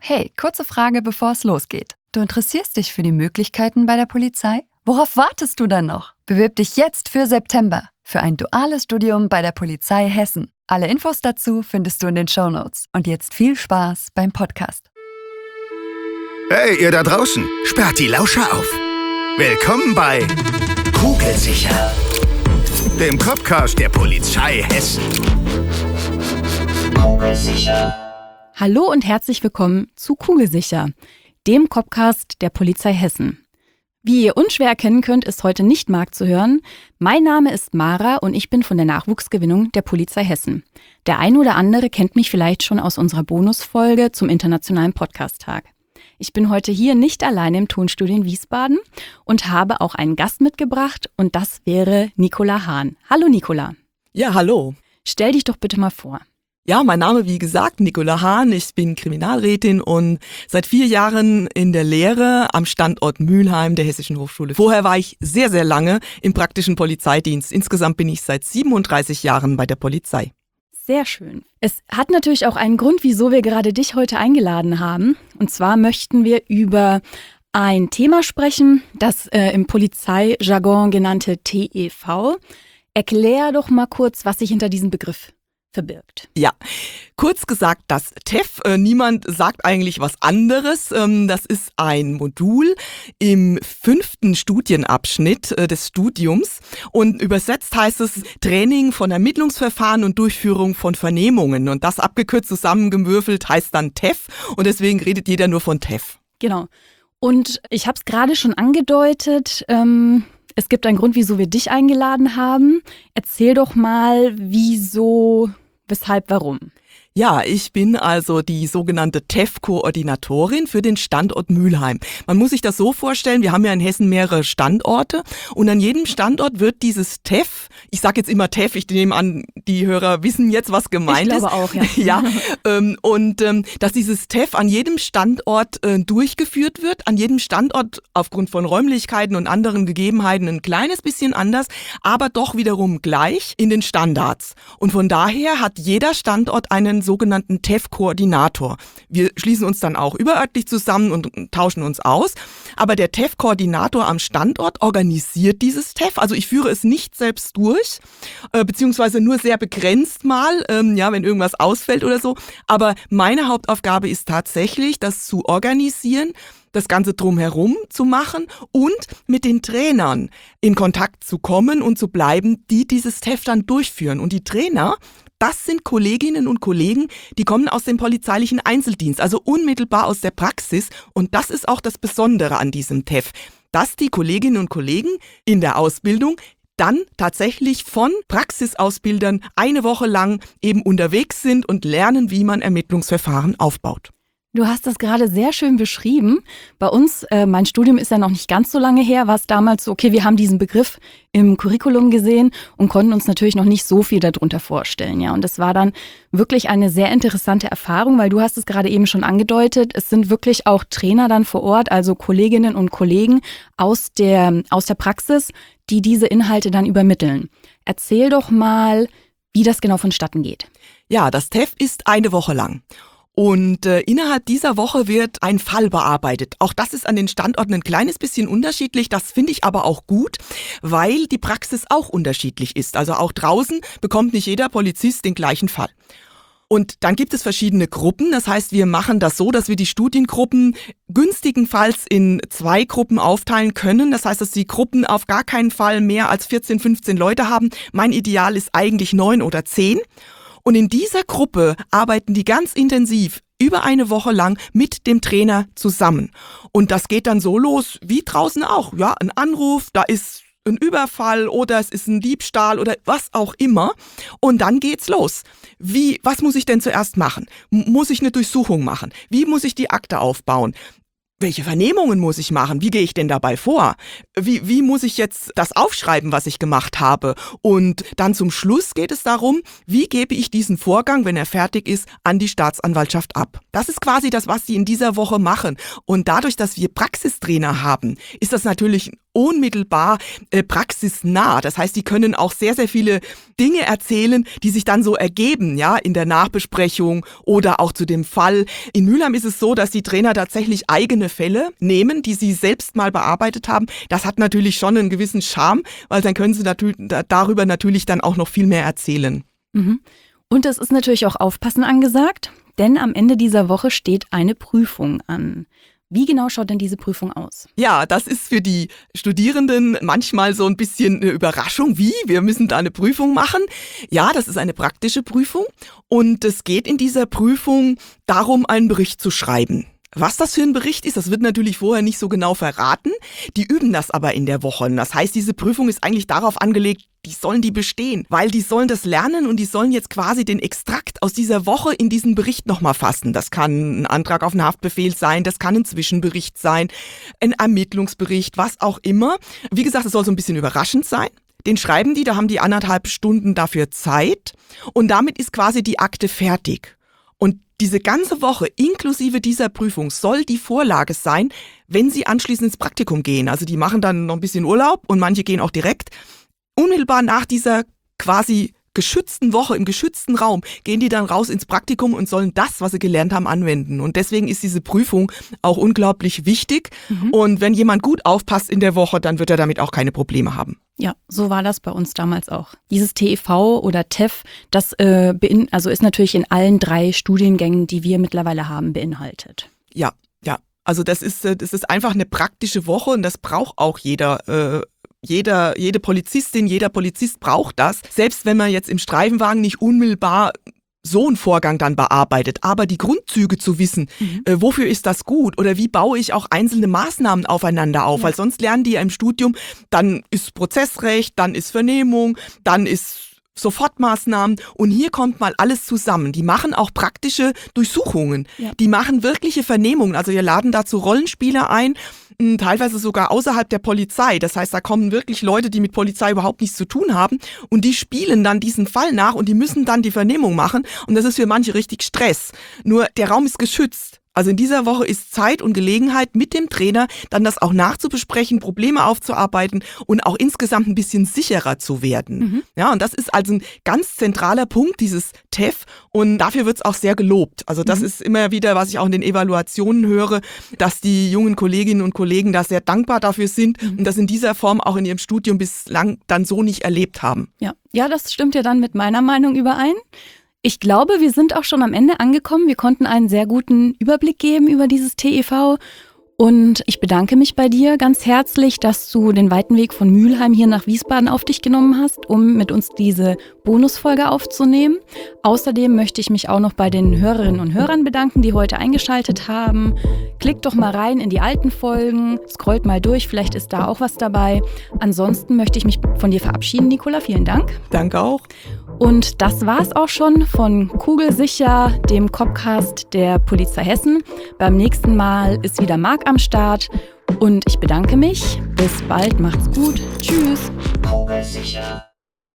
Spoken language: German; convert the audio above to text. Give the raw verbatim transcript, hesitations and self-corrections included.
Hey, kurze Frage, bevor es losgeht. Du interessierst dich für die Möglichkeiten bei der Polizei? Worauf wartest du dann noch? Bewirb dich jetzt für September für ein duales Studium bei der Polizei Hessen. Alle Infos dazu findest du in den Shownotes. Und jetzt viel Spaß beim Podcast. Hey, ihr da draußen, sperrt die Lauscher auf. Willkommen bei Kugelsicher, dem Copcast der Polizei Hessen. Kugelsicher. Hallo und herzlich willkommen zu Kugelsicher, dem Copcast der Polizei Hessen. Wie ihr unschwer erkennen könnt, ist heute nicht Marc zu hören. Mein Name ist Mara und ich bin von der Nachwuchsgewinnung der Polizei Hessen. Der eine oder andere kennt mich vielleicht schon aus unserer Bonusfolge zum Internationalen Podcast-Tag. Ich bin heute hier nicht alleine im Tonstudio in Wiesbaden und habe auch einen Gast mitgebracht und das wäre Nicola Hahn. Hallo Nicola. Ja, hallo. Stell dich doch bitte mal vor. Ja, mein Name, wie gesagt, Nicola Hahn. Ich bin Kriminalrätin und seit vier Jahren in der Lehre am Standort Mülheim der Hessischen Hochschule. Vorher war ich sehr, sehr lange im praktischen Polizeidienst. Insgesamt bin ich seit siebenunddreißig Jahren bei der Polizei. Sehr schön. Es hat natürlich auch einen Grund, wieso wir gerade dich heute eingeladen haben. Und zwar möchten wir über ein Thema sprechen, das äh, im Polizeijargon genannte T E V. Erklär doch mal kurz, was sich hinter diesem Begriff verbirgt. Ja, kurz gesagt, das T E V, äh, niemand sagt eigentlich was anderes. Ähm, das ist ein Modul im fünften Studienabschnitt äh, des Studiums und übersetzt heißt es Training von Ermittlungsverfahren und Durchführung von Vernehmungen. Und das abgekürzt zusammengewürfelt heißt dann T E V und deswegen redet jeder nur von T E V. Genau. Und ich habe es gerade schon angedeutet, ähm, es gibt einen Grund, wieso wir dich eingeladen haben. Erzähl doch mal, wieso, weshalb, warum. Ja, ich bin also die sogenannte T E V-Koordinatorin für den Standort Mülheim. Man muss sich das so vorstellen, wir haben ja in Hessen mehrere Standorte und an jedem Standort wird dieses T E V, ich sage jetzt immer T E V, ich nehme an, die Hörer wissen jetzt, was gemeint ist. Ich glaube auch, ja. ja ähm, und ähm, dass dieses T E V an jedem Standort äh, durchgeführt wird, an jedem Standort aufgrund von Räumlichkeiten und anderen Gegebenheiten ein kleines bisschen anders, aber doch wiederum gleich in den Standards. Und von daher hat jeder Standort einen sogenannten T E V-Koordinator. Wir schließen uns dann auch überörtlich zusammen und tauschen uns aus. Aber der T E V-Koordinator am Standort organisiert dieses T E V. Also ich führe es nicht selbst durch, äh, beziehungsweise nur sehr begrenzt mal, ähm, ja, wenn irgendwas ausfällt oder so. Aber meine Hauptaufgabe ist tatsächlich, das zu organisieren, das Ganze drumherum zu machen und mit den Trainern in Kontakt zu kommen und zu bleiben, die dieses T E V dann durchführen. Und die Trainer, das sind Kolleginnen und Kollegen, die kommen aus dem polizeilichen Einzeldienst, also unmittelbar aus der Praxis. Und das ist auch das Besondere an diesem T E V, dass die Kolleginnen und Kollegen in der Ausbildung dann tatsächlich von Praxisausbildern eine Woche lang eben unterwegs sind und lernen, wie man Ermittlungsverfahren aufbaut. Du hast das gerade sehr schön beschrieben. Bei uns, äh, mein Studium ist ja noch nicht ganz so lange her, war es damals so, okay, wir haben diesen Begriff im Curriculum gesehen und konnten uns natürlich noch nicht so viel darunter vorstellen. Ja, und das war dann wirklich eine sehr interessante Erfahrung, weil du hast es gerade eben schon angedeutet, es sind wirklich auch Trainer dann vor Ort, also Kolleginnen und Kollegen aus der, aus der Praxis, die diese Inhalte dann übermitteln. Erzähl doch mal, wie das genau vonstatten geht. Ja, das T E V ist eine Woche lang. Und äh, innerhalb dieser Woche wird ein Fall bearbeitet. Auch das ist an den Standorten ein kleines bisschen unterschiedlich. Das finde ich aber auch gut, weil die Praxis auch unterschiedlich ist. Also auch draußen bekommt nicht jeder Polizist den gleichen Fall. Und dann gibt es verschiedene Gruppen. Das heißt, wir machen das so, dass wir die Studiengruppen günstigenfalls in zwei Gruppen aufteilen können. Das heißt, dass die Gruppen auf gar keinen Fall mehr als vierzehn, fünfzehn Leute haben. Mein Ideal ist eigentlich neun oder zehn. Und in dieser Gruppe arbeiten die ganz intensiv über eine Woche lang mit dem Trainer zusammen. Und das geht dann so los, wie draußen auch. Ja, ein Anruf, da ist ein Überfall oder es ist ein Diebstahl oder was auch immer. Und dann geht's los. Wie, was muss ich denn zuerst machen? Muss ich eine Durchsuchung machen? Wie muss ich die Akte aufbauen? welche Vernehmungen muss ich machen? Wie gehe ich denn dabei vor? Wie, wie muss ich jetzt das aufschreiben, was ich gemacht habe? Und dann zum Schluss geht es darum, wie gebe ich diesen Vorgang, wenn er fertig ist, an die Staatsanwaltschaft ab? Das ist quasi das, was sie in dieser Woche machen. Und dadurch, dass wir Praxistrainer haben, ist das natürlich unmittelbar äh, praxisnah. Das heißt, die können auch sehr, sehr viele Dinge erzählen, die sich dann so ergeben, ja, in der Nachbesprechung oder auch zu dem Fall. In Mülheim ist es so, dass die Trainer tatsächlich eigene Fälle nehmen, die sie selbst mal bearbeitet haben. Das hat natürlich schon einen gewissen Charme, weil dann können sie natürlich, darüber natürlich dann auch noch viel mehr erzählen. Mhm. Und es ist natürlich auch Aufpassen angesagt, denn am Ende dieser Woche steht eine Prüfung an. Wie genau schaut denn diese Prüfung aus? Ja, das ist für die Studierenden manchmal so ein bisschen eine Überraschung. Wie? Wir müssen da eine Prüfung machen? Ja, das ist eine praktische Prüfung und es geht in dieser Prüfung darum, einen Bericht zu schreiben. Was das für ein Bericht ist, das wird natürlich vorher nicht so genau verraten. Die üben das aber in der Woche. Das heißt, diese Prüfung ist eigentlich darauf angelegt, die sollen die bestehen, weil die sollen das lernen und die sollen jetzt quasi den Extrakt aus dieser Woche in diesen Bericht nochmal fassen. Das kann ein Antrag auf einen Haftbefehl sein, das kann ein Zwischenbericht sein, ein Ermittlungsbericht, was auch immer. Wie gesagt, es soll so ein bisschen überraschend sein. Den schreiben die, da haben die anderthalb Stunden dafür Zeit und damit ist quasi die Akte fertig. Und diese ganze Woche inklusive dieser Prüfung soll die Vorlage sein, wenn sie anschließend ins Praktikum gehen. Also die machen dann noch ein bisschen Urlaub und manche gehen auch direkt. Unmittelbar nach dieser quasi geschützten Woche, im geschützten Raum, gehen die dann raus ins Praktikum und sollen das, was sie gelernt haben, anwenden. Und deswegen ist diese Prüfung auch unglaublich wichtig. Mhm. Und wenn jemand gut aufpasst in der Woche, dann wird er damit auch keine Probleme haben. Ja, so war das bei uns damals auch. Dieses T E V oder T E F, das äh, bein- also ist natürlich in allen drei Studiengängen, die wir mittlerweile haben, beinhaltet. Ja, ja. Also das ist, das ist einfach eine praktische Woche und das braucht auch jeder äh, Jeder, jede Polizistin, jeder Polizist braucht das. Selbst wenn man jetzt im Streifenwagen nicht unmittelbar so einen Vorgang dann bearbeitet, aber die Grundzüge zu wissen, mhm. äh, wofür ist das gut oder wie baue ich auch einzelne Maßnahmen aufeinander auf, ja. Weil sonst lernen die ja im Studium, dann ist Prozessrecht, dann ist Vernehmung, dann ist Sofortmaßnahmen und hier kommt mal alles zusammen. Die machen auch praktische Durchsuchungen, ja. Die machen wirkliche Vernehmungen, also wir laden dazu Rollenspieler ein, teilweise sogar außerhalb der Polizei. Das heißt, da kommen wirklich Leute, die mit Polizei überhaupt nichts zu tun haben und die spielen dann diesen Fall nach und die müssen dann die Vernehmung machen und das ist für manche richtig Stress. Nur der Raum ist geschützt. Also in dieser Woche ist Zeit und Gelegenheit mit dem Trainer, dann das auch nachzubesprechen, Probleme aufzuarbeiten und auch insgesamt ein bisschen sicherer zu werden. Mhm. Ja, und das ist also ein ganz zentraler Punkt, dieses T E F. Und dafür wird es auch sehr gelobt. Also das mhm. ist immer wieder, was ich auch in den Evaluationen höre, dass die jungen Kolleginnen und Kollegen da sehr dankbar dafür sind mhm. und das in dieser Form auch in ihrem Studium bislang dann so nicht erlebt haben. Ja, ja, das stimmt ja dann mit meiner Meinung überein. Ich glaube, wir sind auch schon am Ende angekommen. Wir konnten einen sehr guten Überblick geben über dieses T E V. Und ich bedanke mich bei dir ganz herzlich, dass du den weiten Weg von Mülheim hier nach Wiesbaden auf dich genommen hast, um mit uns diese Bonusfolge aufzunehmen. Außerdem möchte ich mich auch noch bei den Hörerinnen und Hörern bedanken, die heute eingeschaltet haben. Klickt doch mal rein in die alten Folgen, scrollt mal durch, vielleicht ist da auch was dabei. Ansonsten möchte ich mich von dir verabschieden, Nicola. Vielen Dank. Danke auch. Und das war's auch schon von Kugelsicher, dem Copcast der Polizei Hessen. Beim nächsten Mal ist wieder Marc am Start und ich bedanke mich. Bis bald, macht's gut. Tschüss. Kugelsicher.